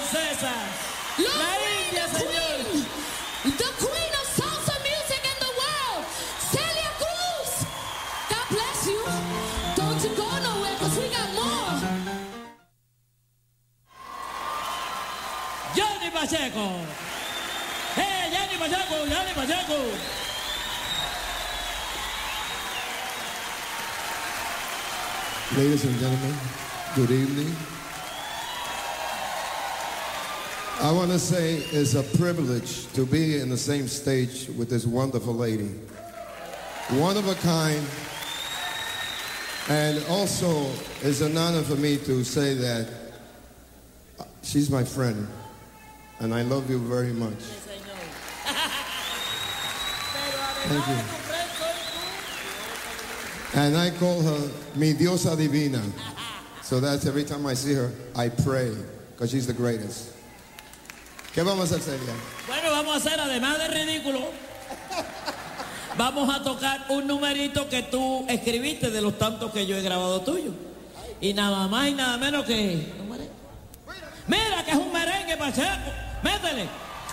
princesa, la India, señor. The queen of salsa music in the world, Celia Cruz. God bless you. Don't you go nowhere, because we got more. Johnny Pacheco. Hey, Johnny Pacheco, Johnny Pacheco. Ladies and gentlemen, good evening. I want to say it's a privilege to be in the same stage with this wonderful lady. One of a kind. And also, it's an honor for me to say that she's my friend. And I love you very much. Thank you. And I call her mi diosa divina. So that's every time I see her, I pray, because she's the greatest. ¿Qué vamos a hacer ya? Bueno, vamos a hacer, además de ridículo, vamos a tocar un numerito que tú escribiste de los tantos que yo he grabado tuyo. Y nada más y nada menos que... Mira que es un merengue, Pacheco. Métele.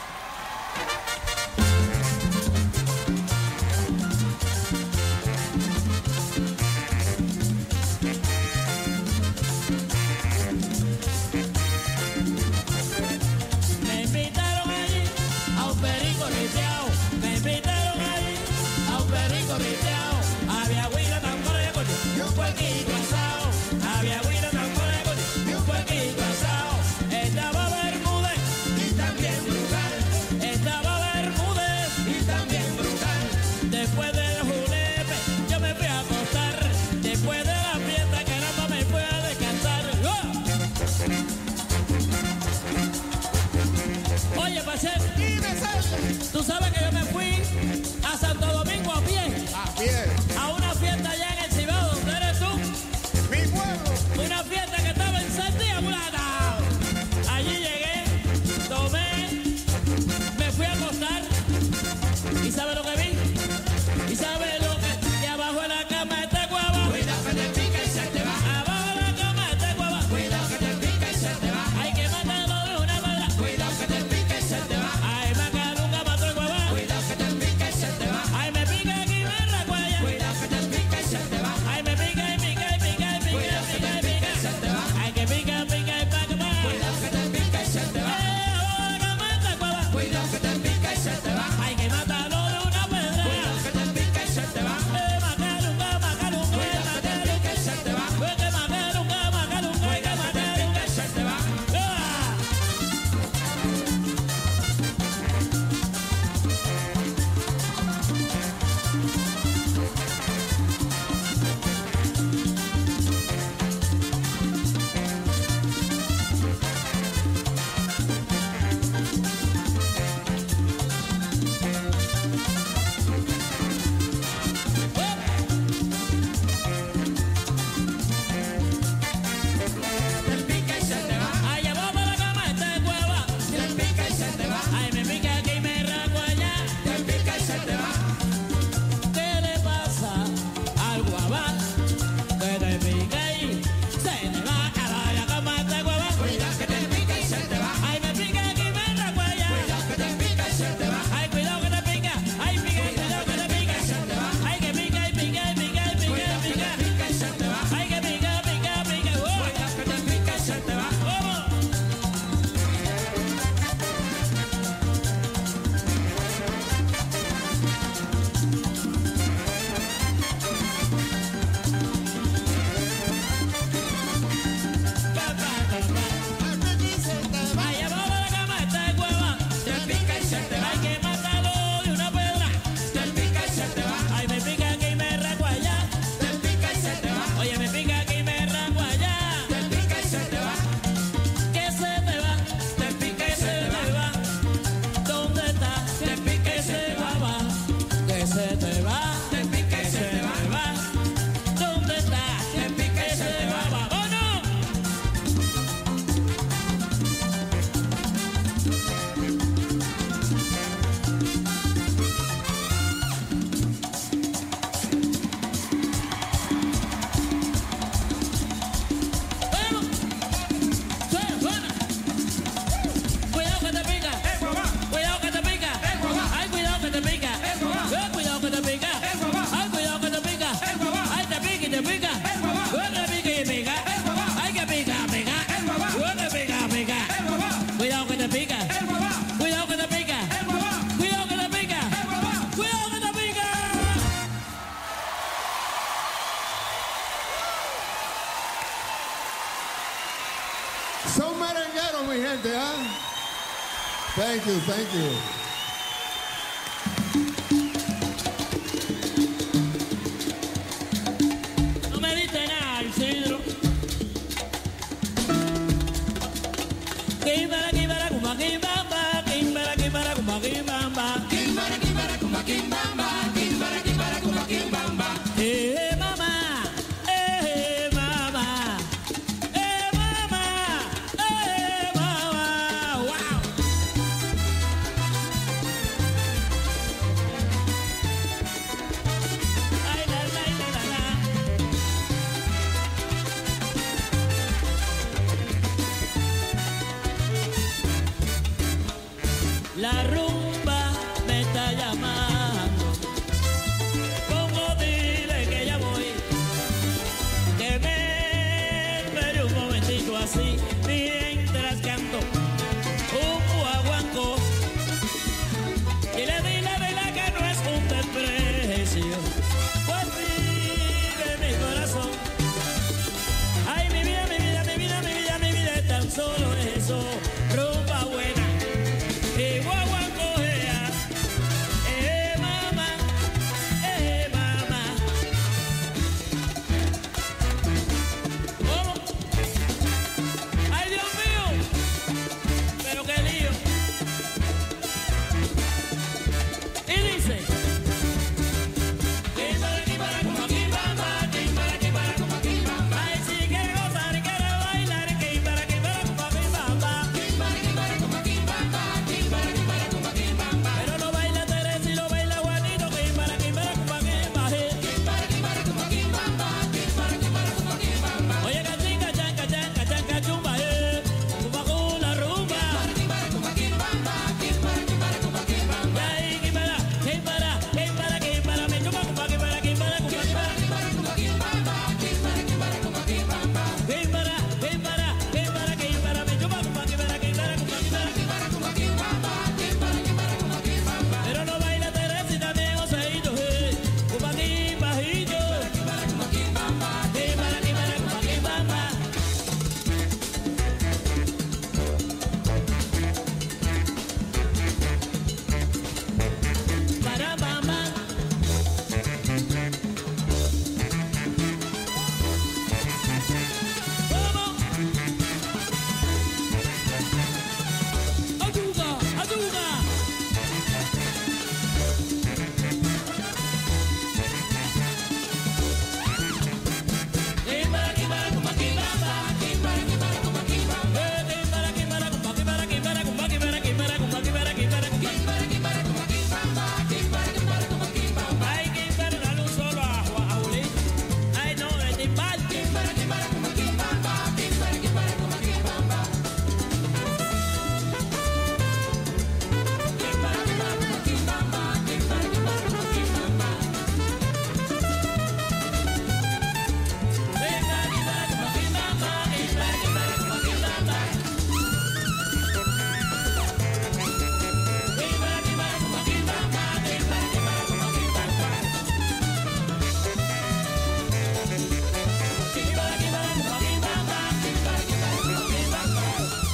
Tú sabes que yo me fui a Santo Domingo a pie. A pie. A una fiesta allá en el Cibao, ¿dónde eres tú? Mi pueblo. Una fiesta que estaba en Santilla, mulata. Allí llegué, tomé, me fui a acostar. ¿Y sabe lo que vi? ¿Y sabe lo que? Y abajo de la cama este guava. Cuidado que te pica y se te va. Abajo de la cama este guava. Cuidado que te pica y se te va. Hay que matarlo de una manera. Cuidado que te pica y se te va. Ay, maca nunca mató el guava. Cuidado Son merengueros, mi gente, ¿ah? Thank you, thank you. No me diste nada, Isidro. Kimbara, kimbara, kumba, kimbamba. Kimbara, kimbara, kumba, kimbamba. Kimbara, kimbara, kumba, kimbamba. Kimbara, kimbara, kumba, kimbamba. Mama. Mama. Mama. Mama. Wow. Ay, la, la, la, la, la. La rumba me está llamando. Como dile que ya voy. Que me espere un momentito así mientras canto un guaguancó. Dile que no es un desprecio. Pues vive mi corazón. Ay, mi vida, mi vida, mi vida, mi vida, mi vida es tan solo eso. Rumba buena. Y guaguancó, mamá, mamá. ¿Cómo? Ay, Dios mío, pero qué lío. Y dice: Kimbara, kimbara, kumba, kimbamba. Kimbara, kimbara, kumba, kimbamba. ay, si quiere gozar y quiere bailar, kimbara, kimbara, kumba, kimbamba. Kimbara, kimbara, kumba, kimbamba. Kimbara, kimbara, kumba, kimbamba. Pero lo baila Teresa y lo baila Juanito, kimbara, kimbara, kumba, kimbamba. Kimbara, kimbara, kumba, kimbamba. Kimbara, kimbara, kumba, kimbamba. Oye, cantinga, chanca, chanca, chanca, chumba, kumba con la rumba. Kimbara, kumba, kimbamba. Kimbara, kimbara, kumba, kimbamba. Ay, kimbara, kimbara, kimbara, kimbara, me chumba, kumba, kimbara, kimbara, kumba, kimbara. Kimbara, kumba, kimbamba. Kimbara, kimbara, kumba, kimbamba. Kimbara, kimbara, kimbara, kimbara, me chumba, kumba, kimbara, kimbara, kumba, kimbara. Kimbara, kumba, kimbamba. Kimbara, kimbara, kumba, kimbamba. Pero no baila Teresa y también Joseito, kumba, kimbajito. Kimbara, kumba, kimbamba. Kimbara, kimbara, kumba, kimbamba. Para mamá. ¿Cómo? ¡Ayuda! ¡Ayuda! Kimbara, kimbara, kumba, kimbamba. Kimbara, kimbara, kumba, kimbamba. Kimbara, kimbara, kumba, kimbara, kimbara, kumba, kimbara, kimbara, kumba, kimbara, kimbara, kumba. Kimbara, kimbara, kumba, kimbamba. Kimbara, kimbara, kumba, kimbamba. Ay, kimbara, dale un solo a Juli. Ay, no, de timbal. Kimbara, kimbara, kumba, kimbamba. Kimbara, kimbara, kumba, kimbamba. Kimbara, kimbara, kumba, kimbamba. Kimbara, kimbara, kumba, kimbamba. Kimbara, kimbara, kumba, kimbamba. Kimbara, kimbara, kumba, kimbamba. Kimbara, kimbara, kumba, kimbamba. Kimbara, kimbara, kumba, kimbamba. Kimbara, kimbara, kumba, kimbamba. Kimbara, kimbara, kumba, kimbamba.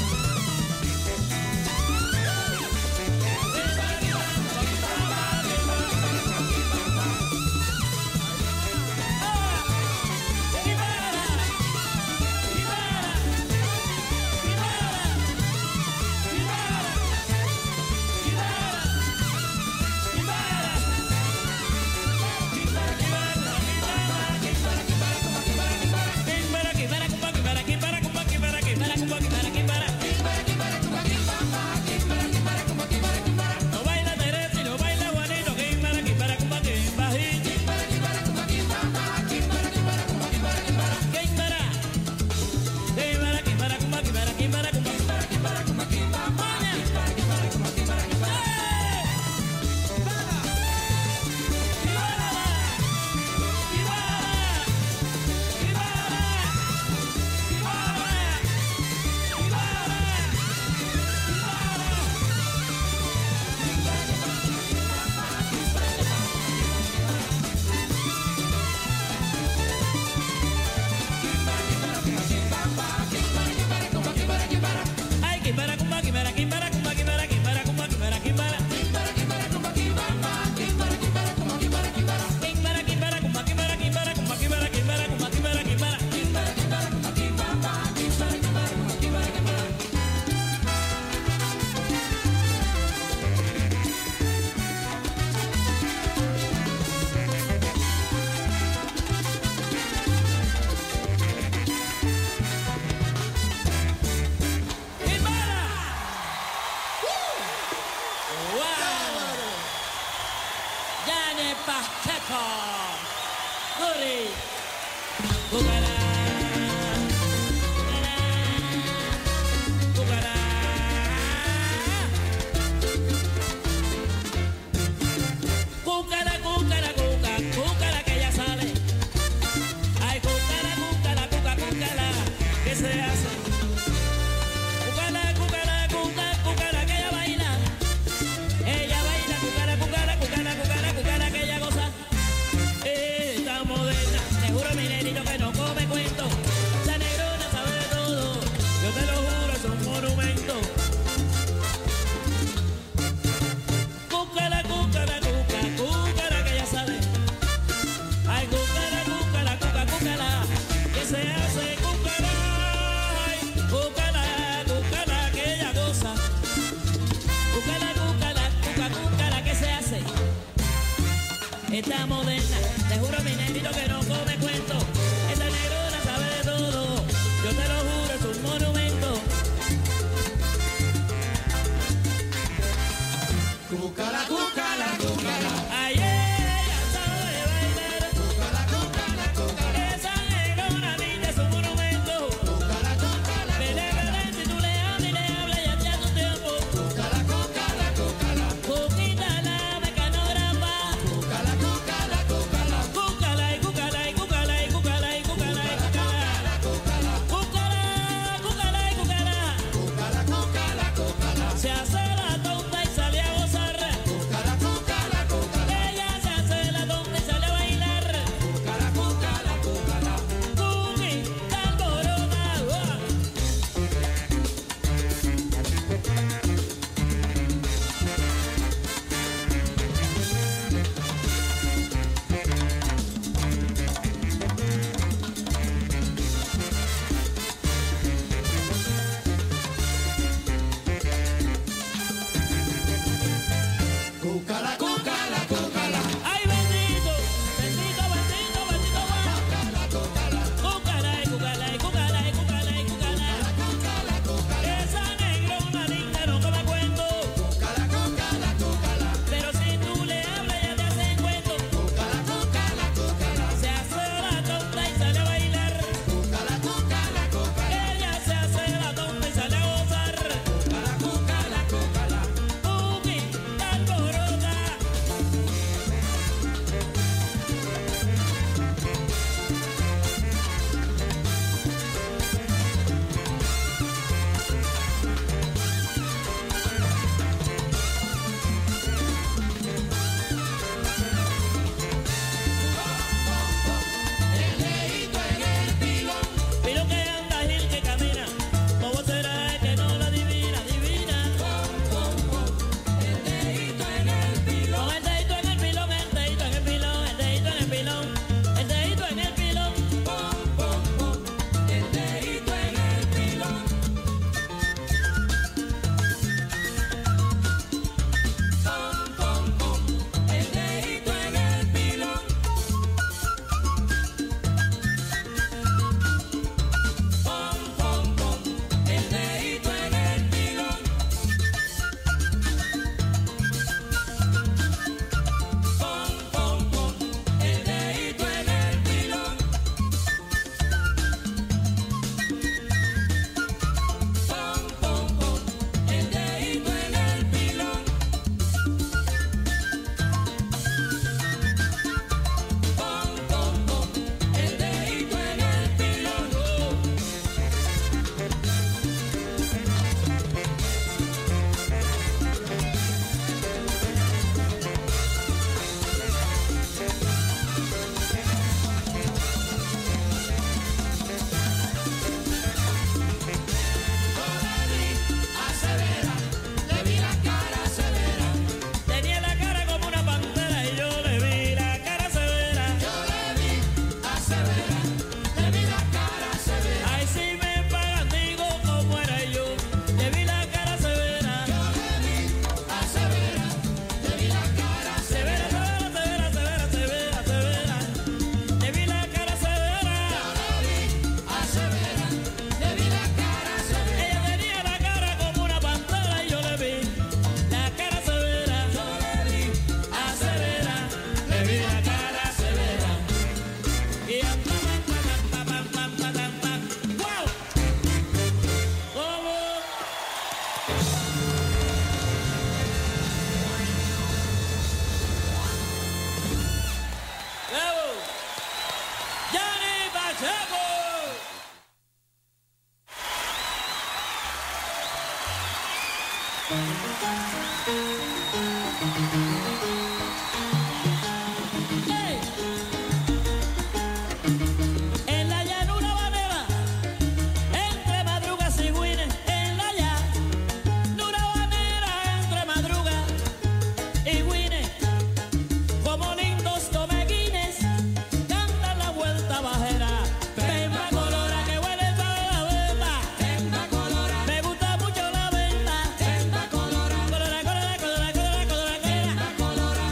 No baila Teresa y no baila Juanito, kimbara, kimbara, kumba, kimbajito. Kimbara, kimbara, kimbara, kumba, kimbara, kimbara, kumba. Esta moderna, te juro mi negrito que no come cuento. Esta negrona sabe de todo, yo te lo juro, es un monumento. Cúcala, cúcala, cúcala. Ay, ella sabe bailar. Cúcala, cúcala, cúcala. Esa negrona linda es un monumento. Cúcala, cúcala, Pelea, si tú le hablas y le hablas ya te hace un tiempo. cúcala, cúcala, cúcala. Cuquita la mecanógrafa. Cúcala, cúcala, cúcala. Cúcala y cúcala y cúcala y cúcala y cúcala y cúcala. Cúcala, Cúcala, cúcala y cúcala. cúcala, cúcala, cúcala. Se hace la tonta y sale a gozar. Cúcala, cúcala, cúcala. Ella se hace la tonta y sale a bailar. Cúcala, cúcala, cúcala. Cuquita alborota. Cúcala, cúcala, cúcala. Ay, bendito, bendito, bendito, bendito, Cúcala, cúcala. Cúcala y cúcala y cúcala y cúcala y cúcala. Cúcala, cúcala. Esa negrona linda no me cuento. Cúcala, cúcala, cúcala. Pero si tú le hablas ya te hacen cuento. Cúcala, cúcala, cúcala. Se hace la tonta y sale a bailar. Cúcala, cúcala, cúcala. Ella se hace la tonta y sale a gozar. Cúcala, cúcala, cúcala. Cuquita alborota. El dedito en el pilón. Pilo que anda, Gil que camina. ¿Cómo será que no la adivina, adivina? El dedito en el pilón. Con el dedito en el pilón, el dedito en el pilón, el dedito en el pilón, el dedito en el pilón. Pom, pom, pom. El dedito en el pilón. Pom, pom, pom. El dedito en el pilón. Pom, pom, pom. El dedito en el pilón. Pom, pom, pom. El dedito en el pilón. Pom, pom, pom. El dedito en el pilón. Pom, pom, pom. El dedito en el pilón. Severa, le vi la cara severa, Tenía la cara como una pantera y yo le vi la cara severa. yo le vi a Severa, le vi la cara severa, Ay, si me pagan digo cómo era yo, le vi la cara severa. yo le vi a Severa, le vi la cara severa, Severa, severa, severa, severa, severa. Le vi la cara severa. yo le vi a Severa, le vi la cara severa, Ella tenía la cara como una pantera y yo le vi la cara severa. yo le vi a Severa, le vi la cara severa. Y pam, pam, pam, pam, pam, pam, pam. ¡Wow! ¿Cómo? ¡Bravo! ¡Johnny Pacheco! ¡Ey! En la llanura banera, entre madrugas y guines, en la llanura banera, entre madrugas y guines, como lindos tomeguines, cantan la vuelta bajera. Pemba colora que huele toda la venta, Pemba colora, me gusta mucho la venta. pemba colora, Colora, colora, colora, colora, colora, colora. pemba colora,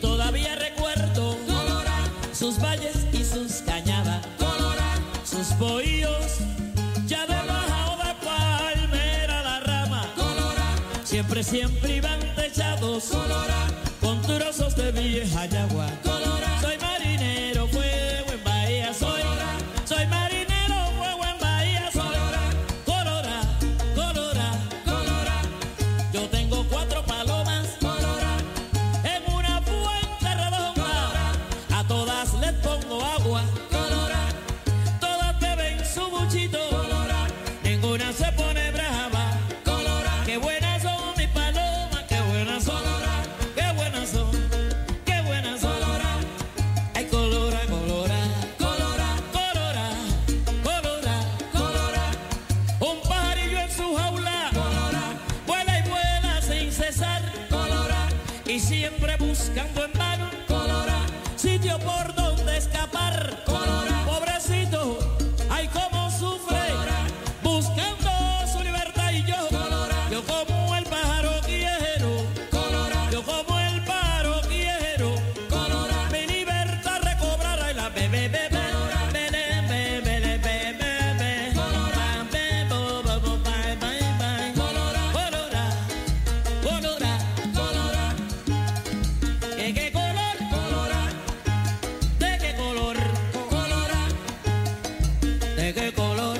todavía recuerdo sus valles y sus cañadas, sus bohíos, ya debajo de palmera la rama, siempre, siempre iban techados con trozos de vieja yagua. Soy marinero, fuego en Bahía, soy marinero, fuego en Bahía, soy colora, colora, colora. Yo tengo 4 palomas en una fuente redonda, a todas les pongo agua, todas beben su buchito, ninguna se pone brava. Qué buenas son mis palomas, qué buenas son, qué buenas son, qué buenas son. Ay, colora, colora, colora, colora, colora, colora. Un pajarillo en su jaula, vuela y vuela sin cesar, y siempre buscando en vano sitio por donde escapar. Pobrecito, ay, cómo sufre buscando su libertad, y yo como el pájaro quiero, yo como el pájaro quiero mi libertad recobrar. Ay, la bebé, bebé, bele, bele, bele, bele, bye, bo, bo, bo, bye, bye, bye. Colora, colora, colora. ¿Qué color? ¿De qué color? ¿De qué color?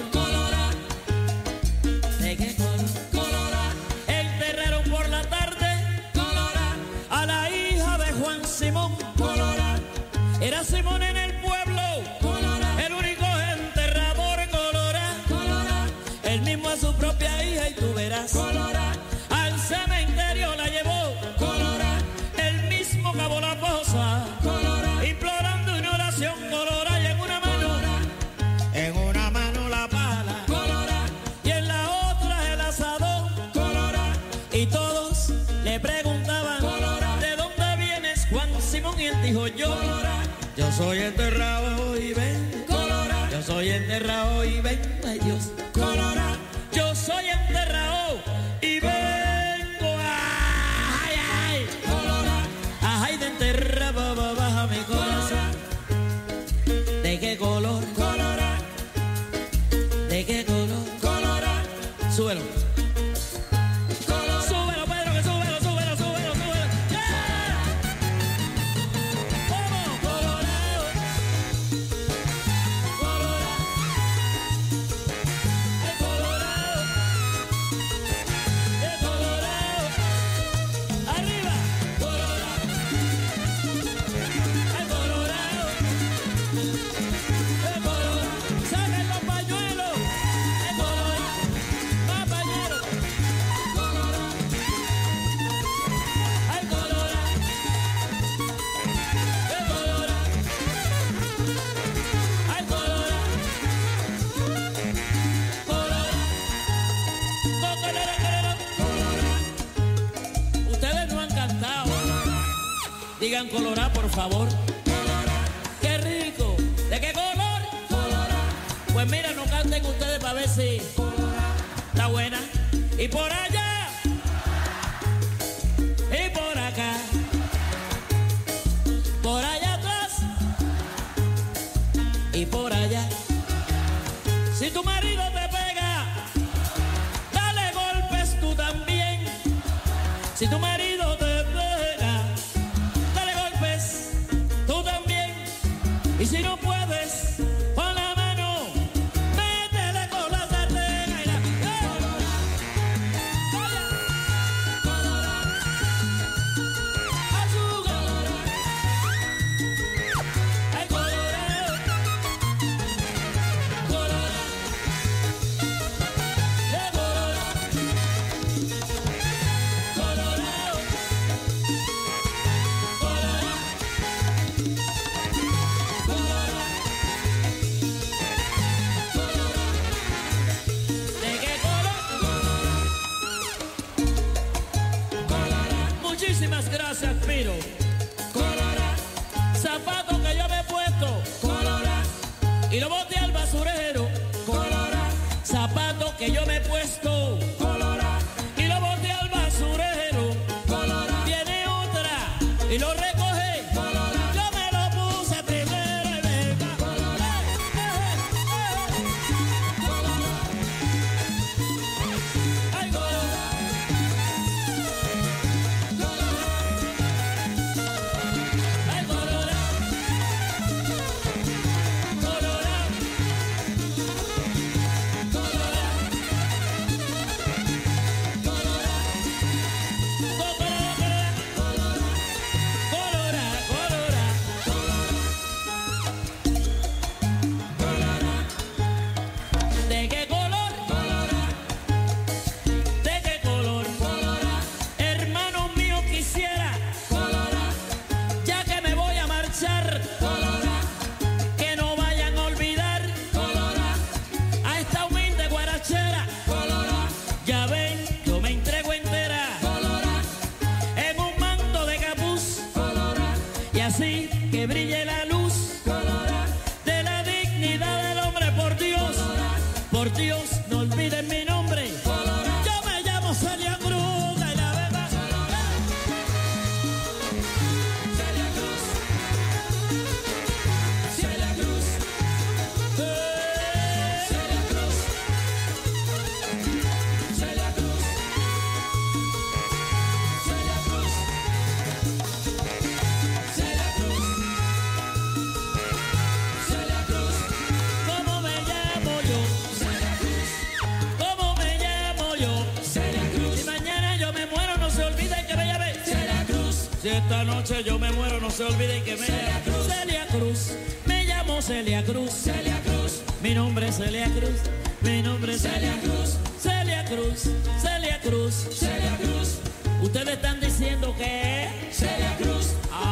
¿De qué color? Enterraron por la tarde a la hija de Juan Simón. Era Simón en el pueblo, el único enterrador colora. Él mismo a su propia hija, y tú verás, al cementerio la llevó. Él mismo cavó la fosa, implorando una oración colora. Y en una mano la pala, y en la otra el asadón. Y todos le preguntaban, ¿de dónde vienes, Juan Simón? Y él dijo, yo soy enterrado y ven, yo soy enterrado y ven, ay Dios, yo soy enterrado y vengo, ay, ay, ay, de enterrado baja mi corazón. ¿De qué color? ¿De qué color? Súbelo. Súbelo, Pedro, que súbelo, súbelo, súbelo, súbelo. ¡Yeah! ¡Vamos! Colorado. Colorado. ¡El colorado! ¡El colorado! ¡Arriba! Colorado. ¡El colorado! ¡El colorado! ¡Saquen los pañuelos! ¡El colorado! ¡Más pañuelos! ¡Ay, colorado! ¡El colorado! ¡Ay, colorado! ¡Colorado! Ustedes no han cantado. Digan colorado, por favor. ¡Qué rico! ¿De qué color? Pues mira, no canten ustedes para ver si está buena. Y por allá, y por acá, por allá atrás, y por allá. Si tu marido te pega, dale golpes tú también. Si tu marido te pega, dale golpes tú también. Y si no puedes, pon la mano, métele con la sartén. Ay, azúcar. Ay, colorado. Colorado. Colorado. Colorado. Y así que brille la luz de la dignidad del hombre. Por Dios, no olviden mi nombre. Yo me llamo Celia Cruz de la Beba. Celia Cruz. Celia Cruz. Celia Cruz. Celia Cruz. Celia Cruz. Celia Cruz. Celia Cruz. ¿Cómo me llamo yo? Celia Cruz. ¿Cómo me llamo yo? Celia Cruz. Si mañana yo me muero, no se olviden que me llame Celia Cruz. Si esta noche yo me muero, no se olviden que me Celia llame Cruz. Celia Cruz. Me llamo Celia Cruz. Celia Cruz. Mi nombre es Celia Cruz. Mi nombre es Celia Cruz. Celia Cruz. Celia Cruz. Celia Cruz. Ustedes están diciendo que Celia Cruz.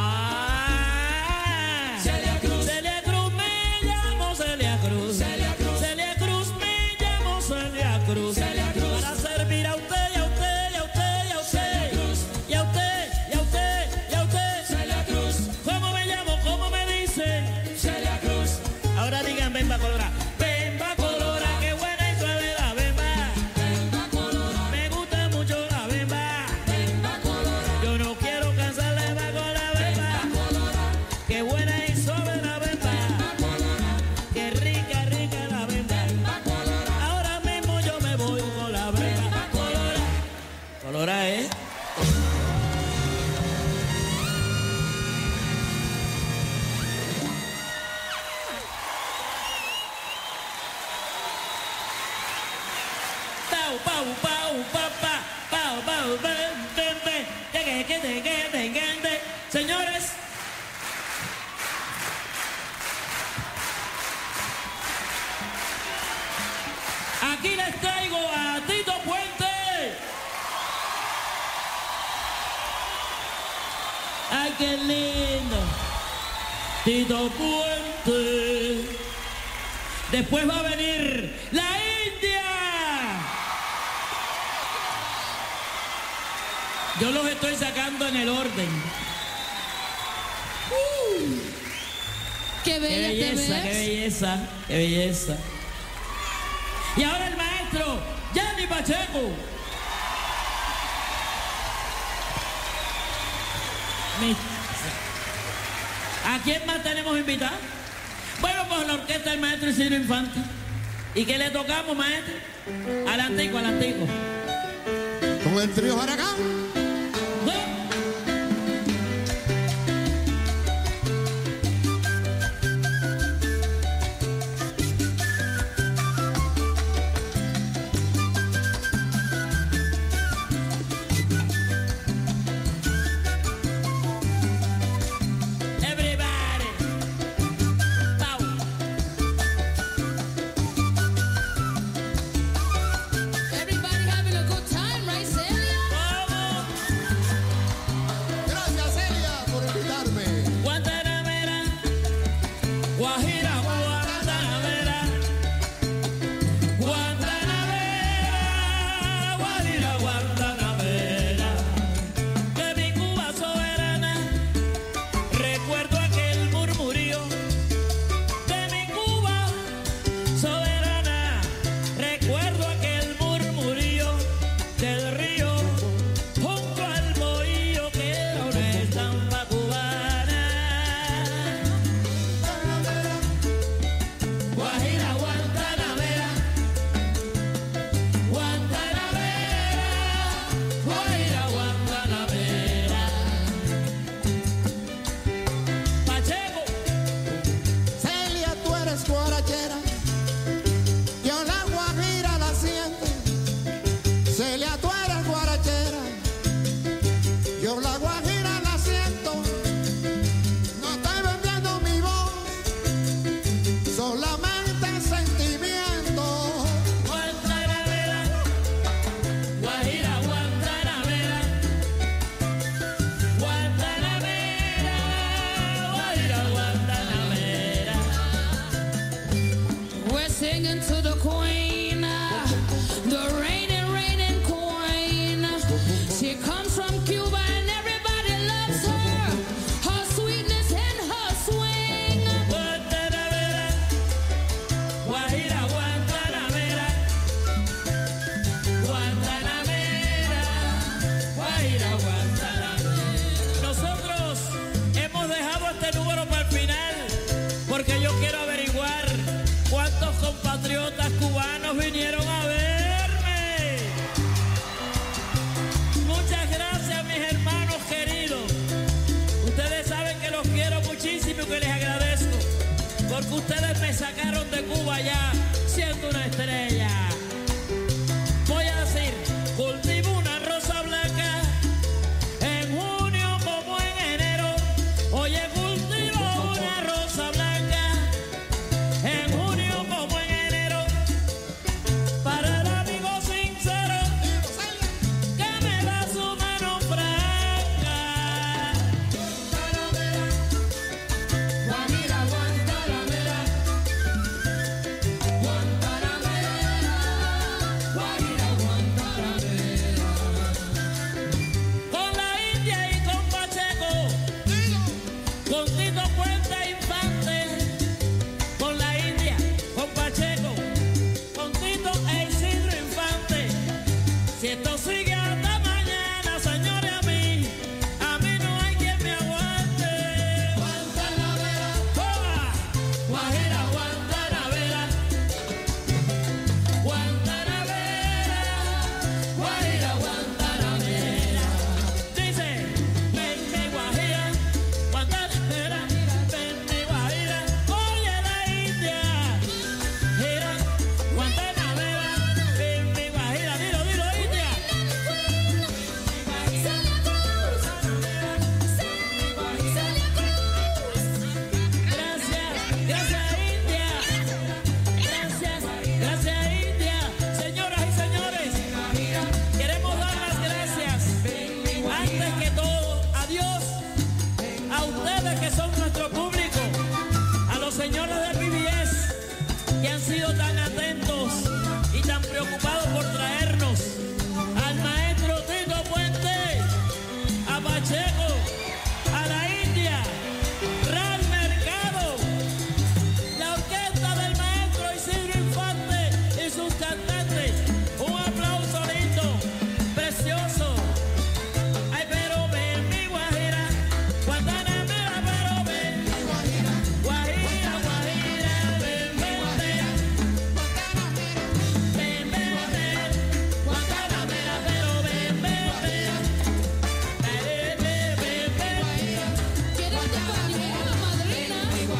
Celia Cruz. Celia Cruz, me llamo Celia Cruz. Celia Cruz. Celia Cruz, me llamo Celia Cruz. Celia Cruz. Para servir a usted y a usted y a usted y a usted. Cruz. Y a usted y a usted y a usted. Celia Cruz. ¿Cómo me llamo? ¿Cómo me dicen? Celia Cruz. Ahora digan Bemba Colora. Bemba Colora, qué buena y suave la Bemba. Bemba colora. Me gusta mucho la Bemba. Bemba colora. Yo no quiero cansarle más con la Bemba. Qué buena y suave la Bemba. Qué rica, rica la Bemba. Ahora mismo yo me voy con la Bemba. Colora. Colora, ¿eh? Pau, pau, pau, pa, pa, pau, pau, ven, ven, ven, ven. Señores, aquí les traigo a Tito Puente. Ay, qué lindo. Tito Puente. Después va a venir la India. Yo los estoy sacando en el orden. Qué Qué bella te belleza, ves. qué belleza, qué belleza. Y ahora el maestro, Yanni Pacheco. ¿A quién más tenemos invitado? Bueno, pues la orquesta del maestro Isidro Infante. ¿Y qué le tocamos, maestro? Al antico, al antico. Con el trío Aragán. Everybody. Pau. Everybody having a good time, right, Celia? ¿Cómo? Gracias, Celia, por invitarme. Guantanamera, Guajira, Guantanamera, Guantanamera, Guajira, Guantanamera, de mi Cuba soberana, recuerdo aquel murmurio, de mi Cuba soberana, recuerdo aquel murmurio del río junto al bohío que era una estampa cubana. ese número para el final, porque yo quiero averiguar cuántos compatriotas cubanos vinieron a verme. Muchas gracias, mis hermanos queridos. Ustedes saben que los quiero muchísimo y que les agradezco, porque ustedes me sacaron de Cuba ya siendo una estrella. Voy a decir, cultivo una rosa blanca en junio como en enero. Oye, cultivo una rosa blanca en junio como en enero. Para el amigo sincero que me da su mano franca. Guajira, Guantanamera, Guantanamera, Guajira, Guantanamera. Con la India y con Pacheco, con Tito Puente Infante. Con la India, con Pacheco, con Tito e Isidro Infante. Si esto sigue hasta mañana, señores, a mí no hay quien me aguante. Guantanamera, ¡Oba! Guajira, Guantanamera, Guantanamera, Guajira, Guantanamera. Dice, ven mi Guajira, Guantanamera, ven mi Guajira. Oye la India, gira, Guantanamera, ven mi Guajira. Dilo, dilo, India. Gracias, gracias India. Gracias India. Señoras y señores, queremos dar las gracias antes que todo a Dios, a ustedes que son nuestro público, a los señores de PBS que han sido tan atentos y tan preocupados por traernos, al maestro Tito Puente, a Pacheco, a la India, Ral Mercado, la orquesta del maestro Isidro Infante y sus cantantes. Un aplauso lindo, precioso. Ay, pero ven mi Guajira, Guantanamera, pero ven. Guajira, Guajira, ven, ven, ven. Ven, ven, ven. Guantanamera, pero ven, ven, ven. Ven, ven, ven, ven. ¿Quieres que cualquiera, madrina?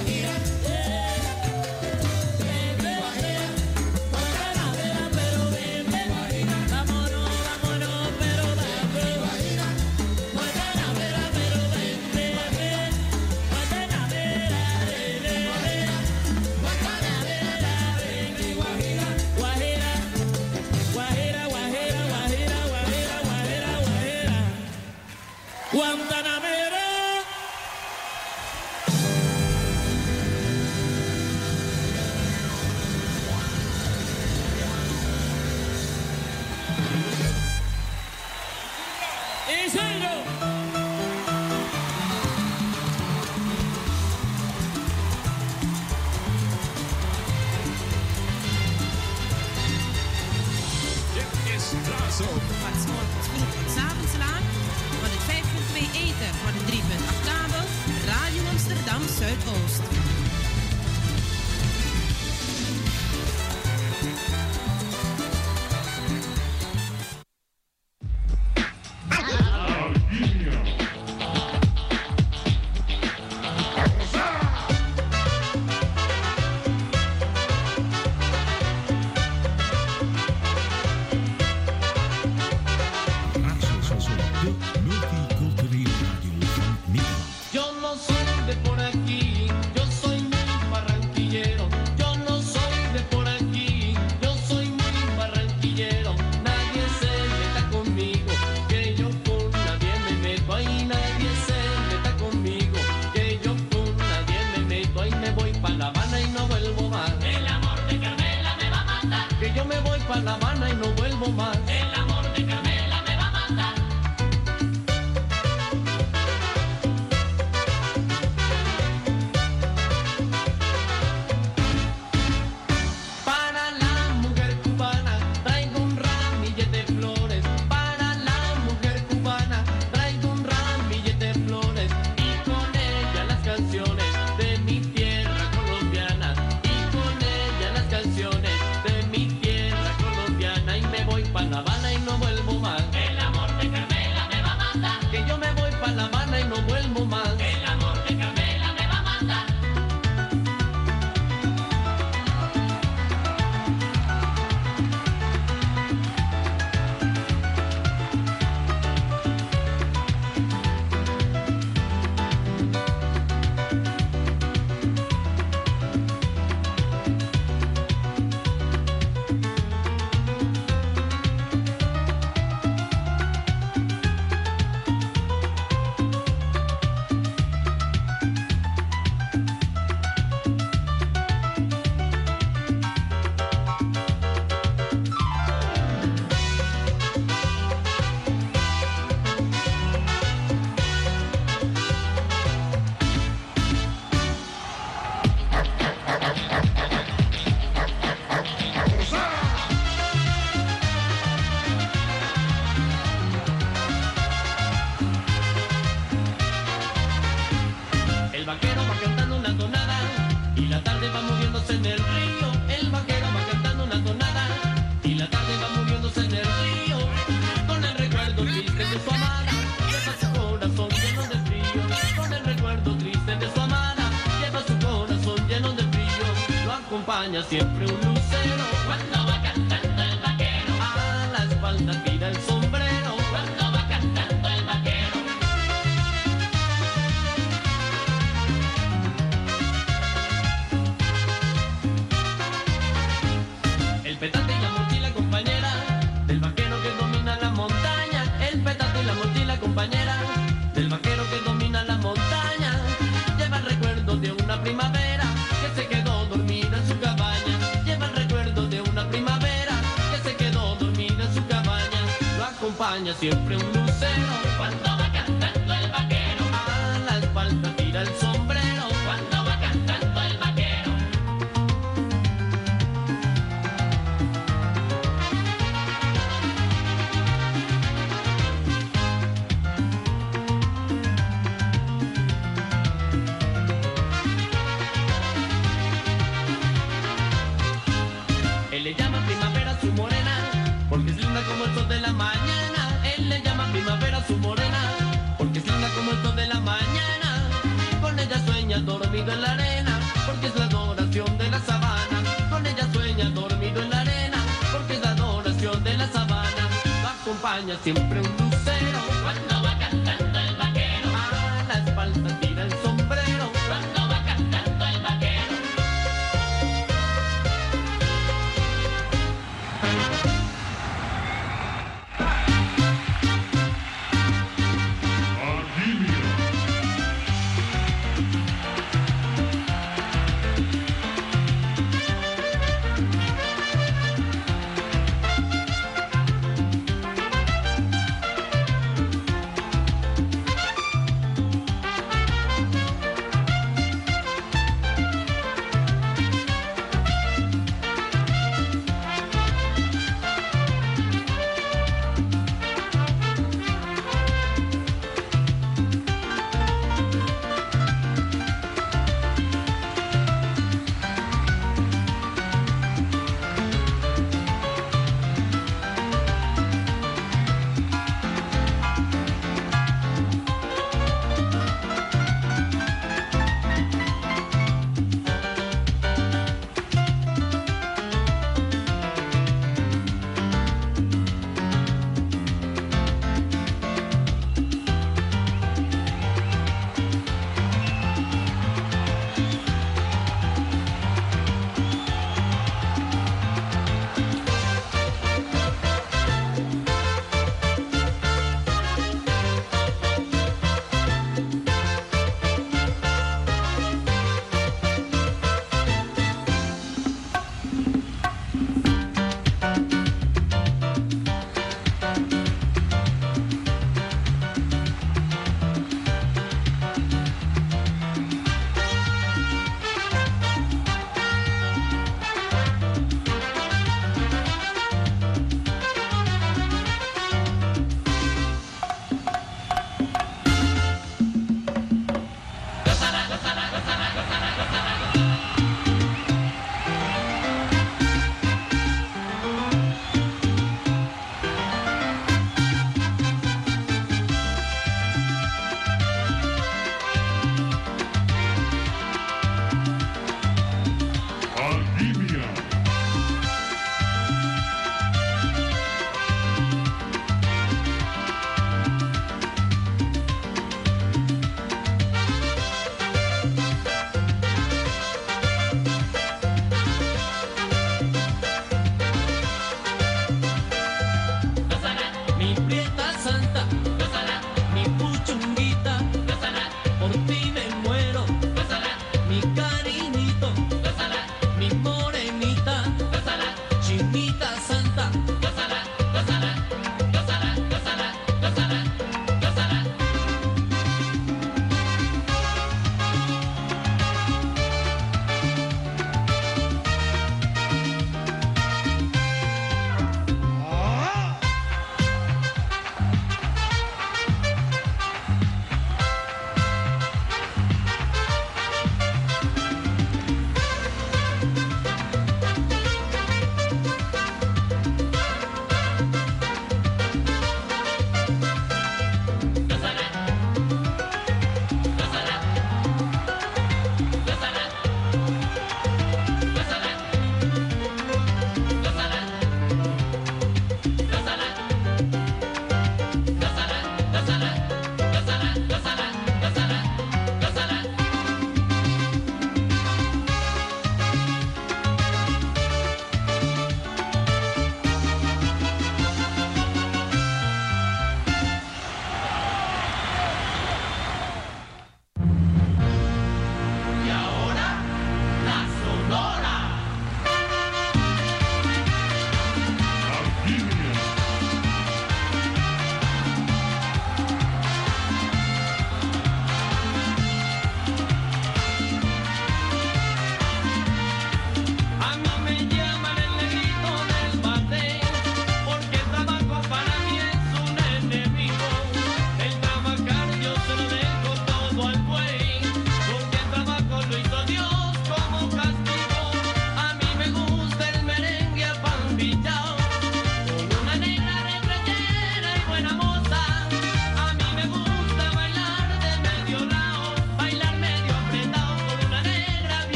Guantanamera, pero ven, ven. Vámonos, vámonos, pero ven, ven. Guantanamera, pero ven, ven, ven. Guantanamera, ven, ven, ven. Guantanamera, ven, ven. Guajira, Guajira, Guajira, Guajira, Guajira, Guajira, Guajira. Guantanamera. Isidro. Van 's morgens vroeg tot 's avonds laat. Van het 5.2 eten, van het 3.8 kabel. Radio Amsterdam Zuidoost. Multiculturele radio van Nederland. yo no soy de por aquí, yo soy muy barranquillero. Yo no soy de por aquí, yo soy muy barranquillero. Nadie se meta conmigo, que yo con nadie me meto. Ahí nadie se meta conmigo, que yo con nadie me meto. Ahí me voy pa' La Habana y no vuelvo más. El amor de Carmela me va a matar. Que yo me voy pa' La Habana y no vuelvo más. El amor de Carmela me va a matar. Para la mujer cubana traigo un ramillete de flores. Para la mujer cubana traigo un ramillete de flores. Y con ella las canciones. cantando una tonada y la tarde va moviéndose en el río. El vaquero va cantando una tonada y la tarde va moviéndose en el río. Con el recuerdo triste de su amada, lleva su corazón lleno de frío. Con el recuerdo triste de su amada, lleva su corazón lleno de frío. Lo acompaña siempre un lucero cuando va cantando el vaquero. A la espalda tira el sombrero cuando va cantando el vaquero. El petate y la mochila compañera del vaquero que domina la montaña. El petate y la mochila compañera del vaquero que domina la montaña. Lleva el recuerdo de una primavera que se quedó dormida en su cabaña. Lleva el recuerdo de una primavera que se quedó dormida en su cabaña. Lo acompaña siempre un lucero cuando va cantando el vaquero. A la espalda tira el sombrero cuando va cantando el vaquero. Él le llama primavera a su morena, porque es linda como el sol de la mañana. Él le llama primavera a su morena, porque es linda como el sol de la mañana. Con ella sueña dormido en la arena, porque es la adoración de la sabana. Con ella sueña dormido en la arena, porque es la adoración de la sabana. Lo acompaña siempre un lucero cuando va cantando el vaquero. A la espalda tira el sombrero cuando va cantando el vaquero.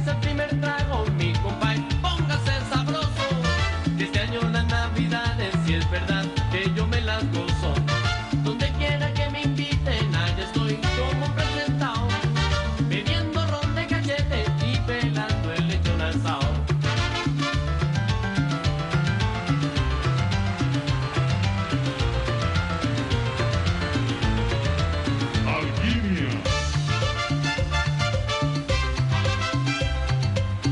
es el primer trago, mi compay, póngase sabroso. Que este año las navidades, si es verdad que yo me las gozo. Donde quiera que me inviten, allá estoy como presentado. Bebiendo ron de cachete y pelando el lechón asado. Alquimia.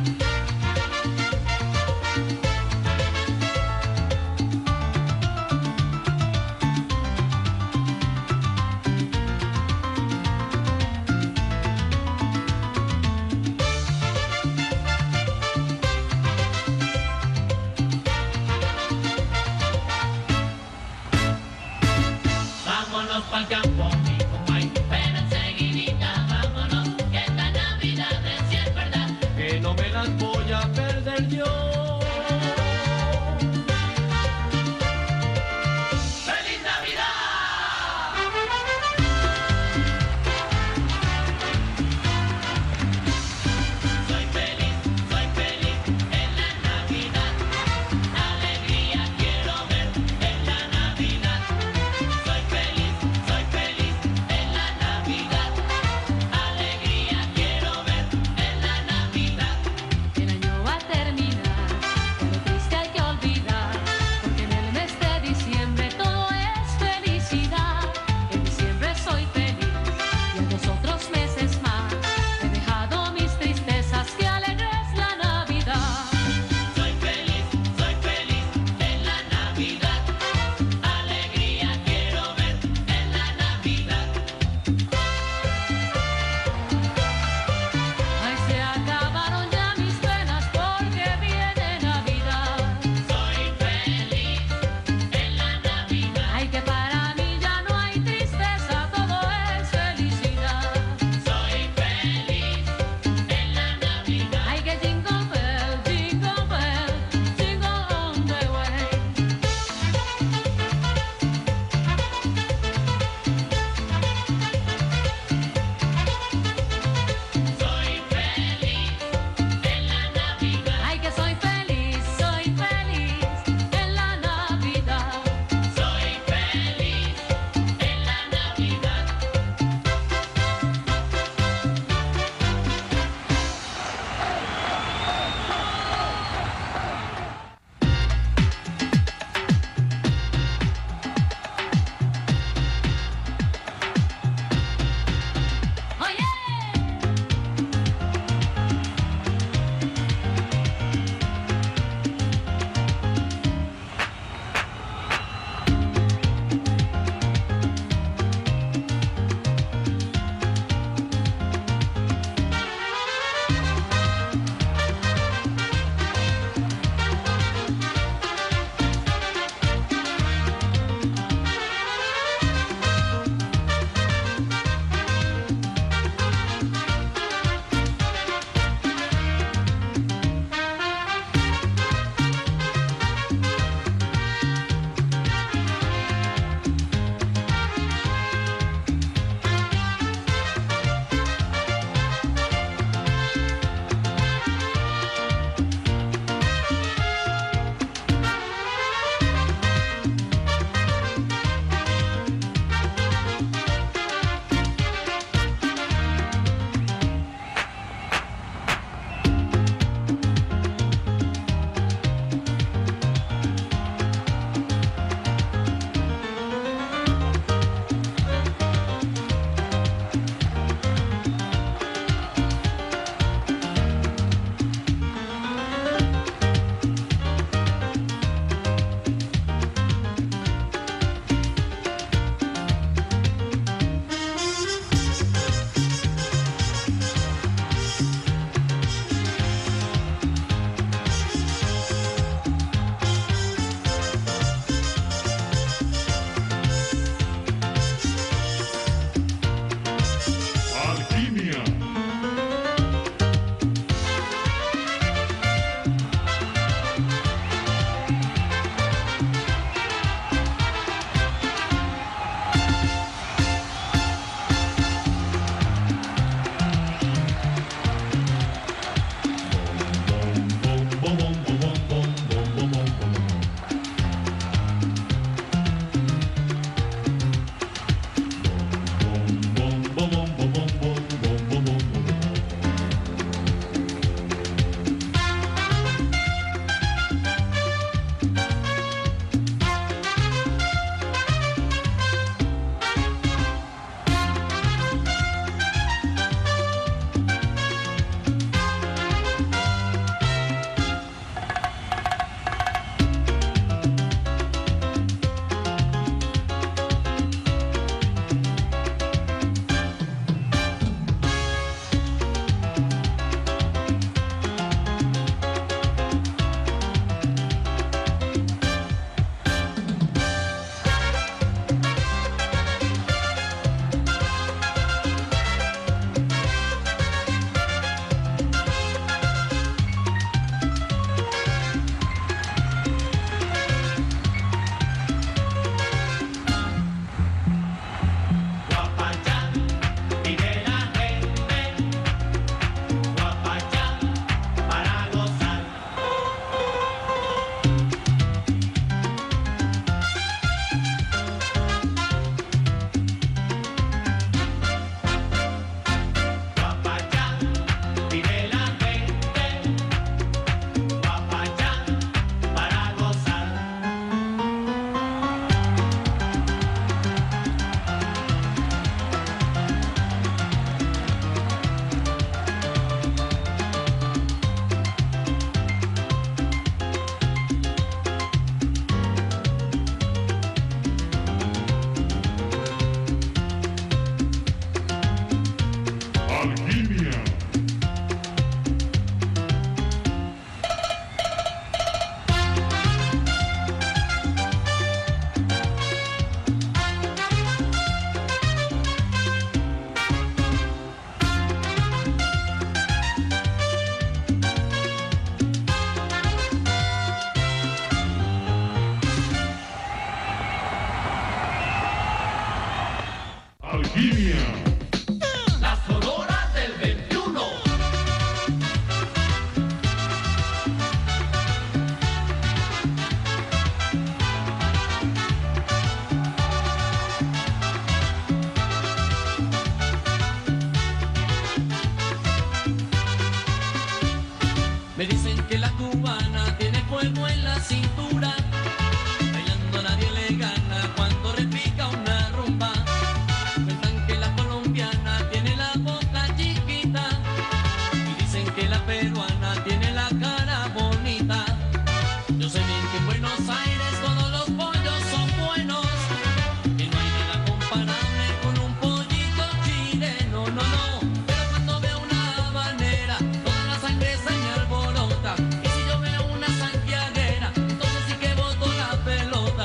dicen que la cubana tiene fuego en la cintura. Bailando a nadie le gana cuando repica una rumba. Cuentan que la colombiana tiene la boca chiquita y dicen que la peruana tiene la cara bonita. Yo sé bien que en Buenos Aires todos los pollos son buenos, que no hay nada comparable con un pollito chileno, no, no. Pero cuando veo una habanera, toda la sangre se me alborota. Y si yo veo una santiaguera, entonces sí que boto la pelota.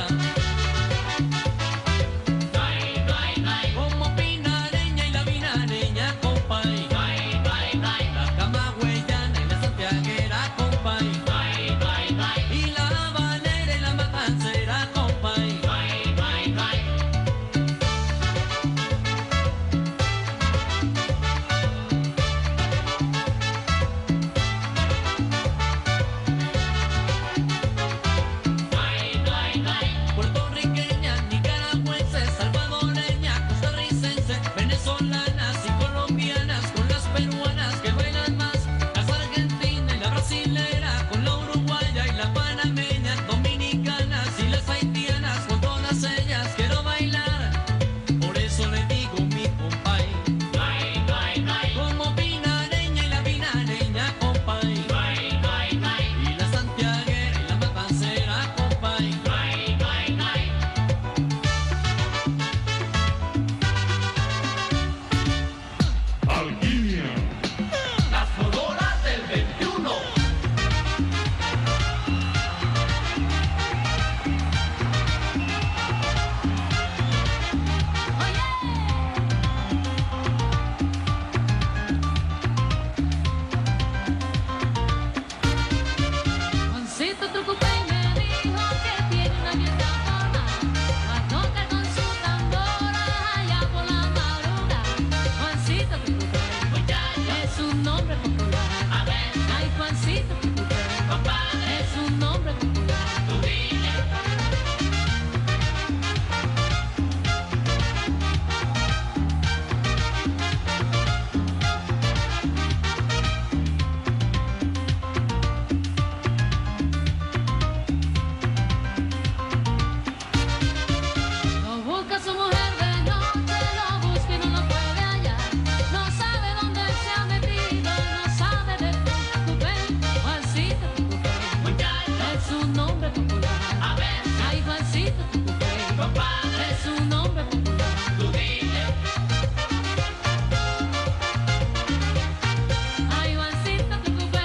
Como pinareña y la vinareña, compay. La camagüeyana y la santiaguera, compay. Y la habanera y la matancera, compay. Puertorriqueña, nicaragüense, salvadoreña, costarricense, venezolanas y colombianas, con las peruanas que bailan más, las argentinas y la brasilera, con la uruguaya y la panameña, dominicanas y las haitianas, con todas ellas quiero bailar. Por eso le digo mi compay, como pinareña y la vinareña, compay. Y la santiaguera y la matancera, compay. Alquimia. Las sonoras del 21. Juancito Trucupey me dijo que tiene una fiesta formal, va a tocar con su tambora allá por la madrugada. Juancito Trucupey es un nombre popular. Ay, Juancito Trucupey.